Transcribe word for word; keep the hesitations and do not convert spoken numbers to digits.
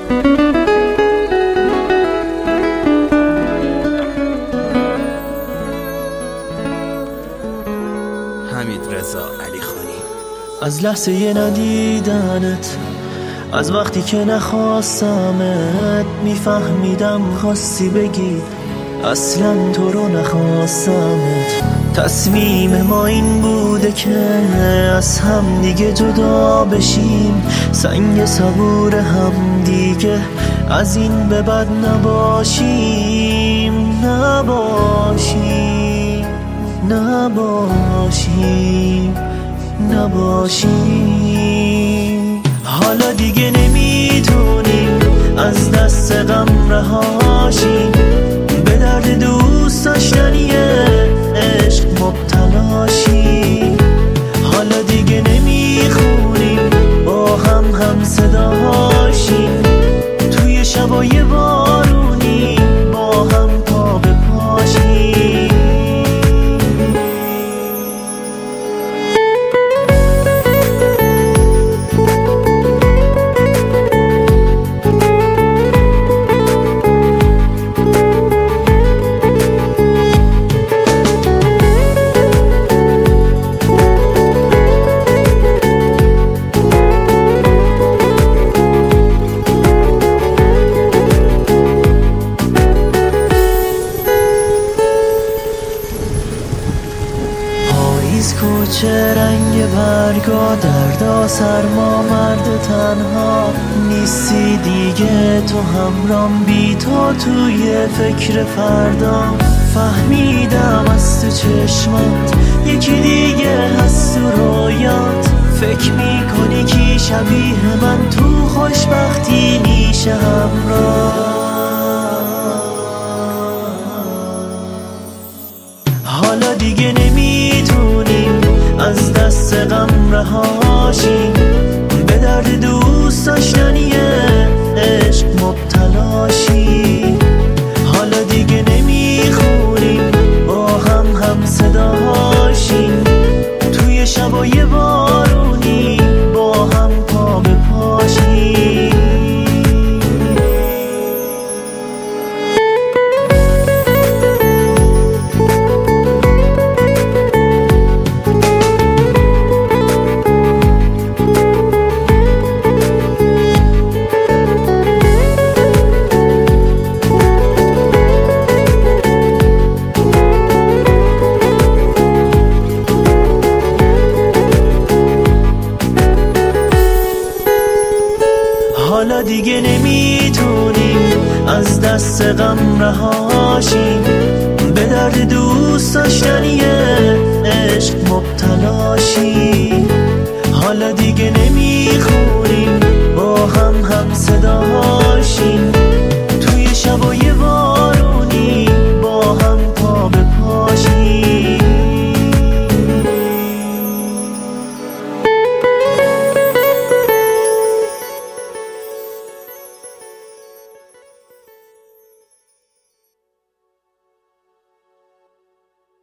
حمیدرضا علیخانی. از لحظه ندیدنت، از وقتی که نخواستمت، میفهمیدم خواستی بگی اصلا تو رو نخواستمت. تصمیم ما این بوده که از هم دیگه جدا بشیم، سنگ صبور هم دیگه از این به بعد نباشیم. نباشیم نباشیم نباشیم. حالا دیگه نمیتونیم از دست غم رهاشیم، به درد دوست داشتنی عشق مبتلاشیم. حالا دیگه نمیخونیم با هم هم صداشیم، توی شبای بارونی با هم پا به پاشیم. کوچه رنگ برگا، دردا سرما، مرد تنها نیستی دیگه. تو همرام، بی تو توی فکر فردا. فهمیدم از تو چشمات یکی دیگه هست تو رویات، فکر میکنی کی شبیه من تو خوشبختی میشه همراه. حالا دیگه نمیتونیم از دست غم رهاشیم، به درد دوست داشتنی عشق مبتلاشیم. حالا دیگه نمیخونیم با هم هم صداشیم، توی شبای بارونی با هم پا به پاشیم. حالا دیگه نمیتونیم از دست غم رهاشیم، به درد دوست داشتنی عشق مبتلاشیم.